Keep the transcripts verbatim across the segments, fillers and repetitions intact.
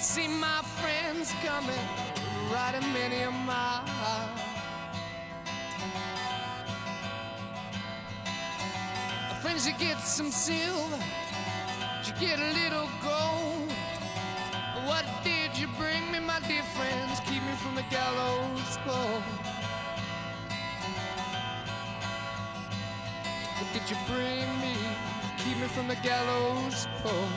see my friends coming, riding many a mile. Friends, you get some silver, you get a little gold. What did you bring me, my dear friends? Keep me from the gallows pole. What did you bring me? Keep me from the gallows pole.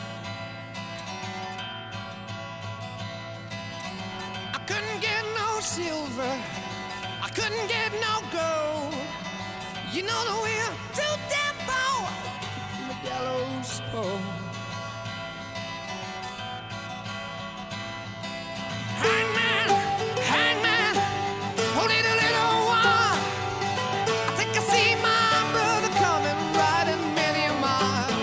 I couldn't get no silver, I couldn't get no gold. You know that we're too damn poor. Keep from the gallows pole. Hangman, hangman, hold it a little while. I think I see my brother coming, riding many a mile.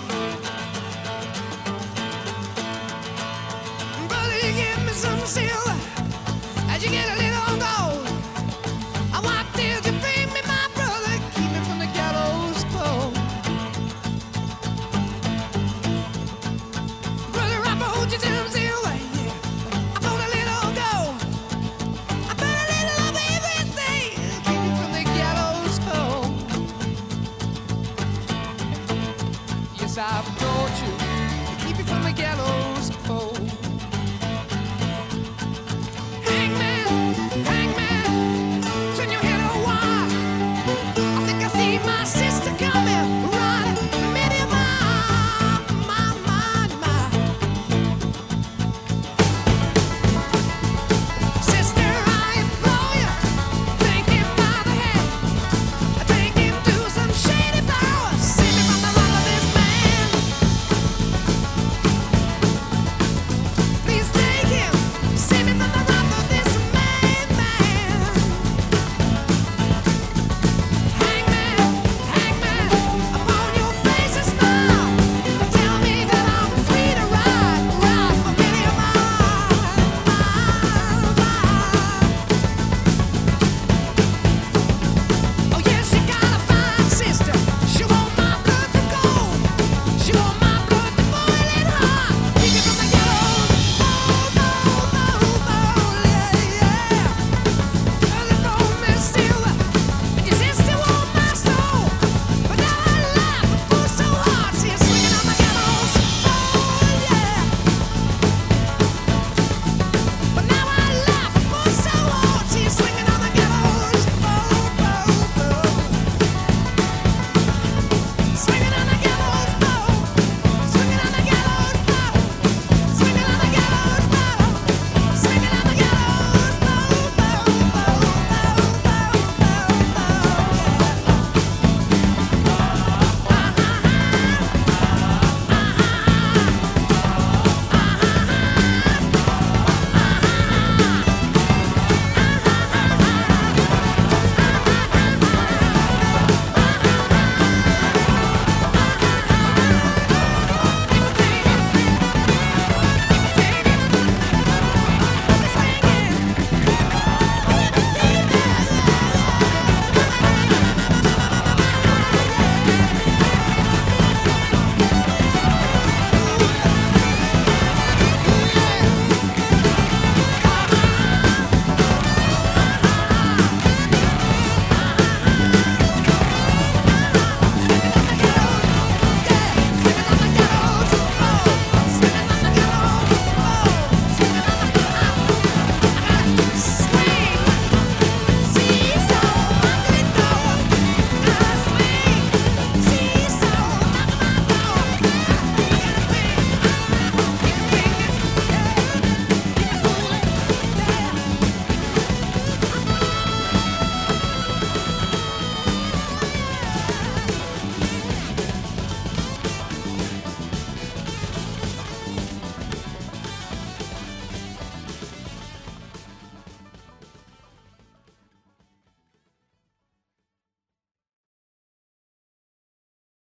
Brother, you give me some silver as you get a little gold. I want till you bring me my brother, keep me from the gallows pole. Brother, I hold you some silver, yeah. I put a little gold, I put a little of everything, keep me from the gallows pole. Yes, I've gone